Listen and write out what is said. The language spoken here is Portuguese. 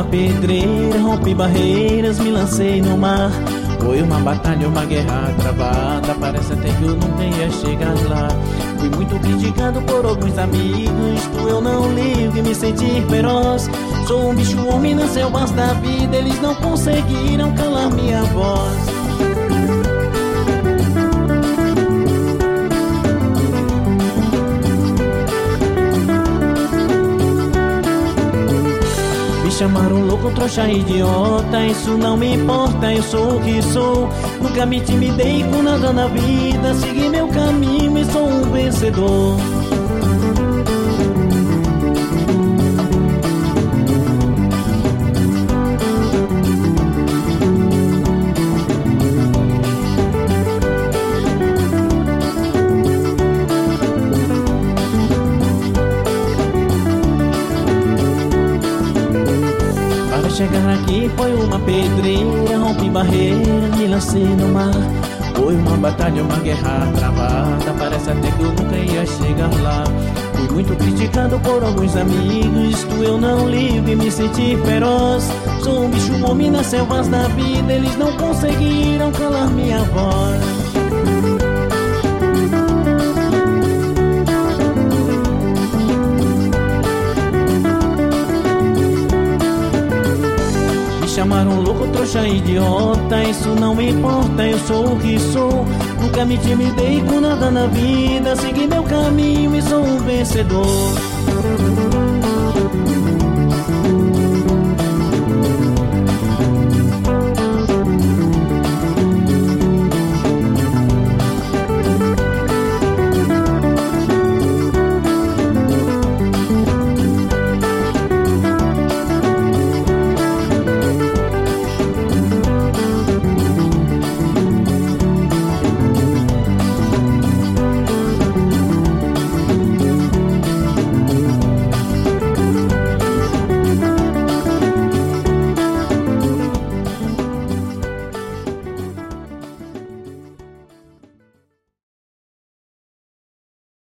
pedreira, rompi barreiras, me lancei no mar. Foi uma batalha, uma guerra travada, parece até que eu nunca ia chegar lá. Fui muito criticado por alguns amigos, isto eu não ligo e me senti feroz. Sou um bicho homem nas selvas da vida, eles não conseguiram calar minha voz. Me chamaram louco, trouxa, idiota, isso não me importa, eu sou o que sou. Nunca me intimidei com nada na vida, segui meu caminho e sou um vencedor. Para chegar aqui foi uma pedreira, rompi barreiras, me lancei no mar. Foi uma batalha, uma guerra travada, parece até que eu nunca ia chegar lá. Fui muito criticado por alguns amigos, isto eu não ligo e me senti feroz. Sou um bicho homem nas selvas da vida, eles não conseguiram calar minha voz. Chamaram louco, trouxa, idiota, isso não me importa, eu sou o que sou. Nunca me intimidei com nada na vida, segui meu caminho e sou um vencedor.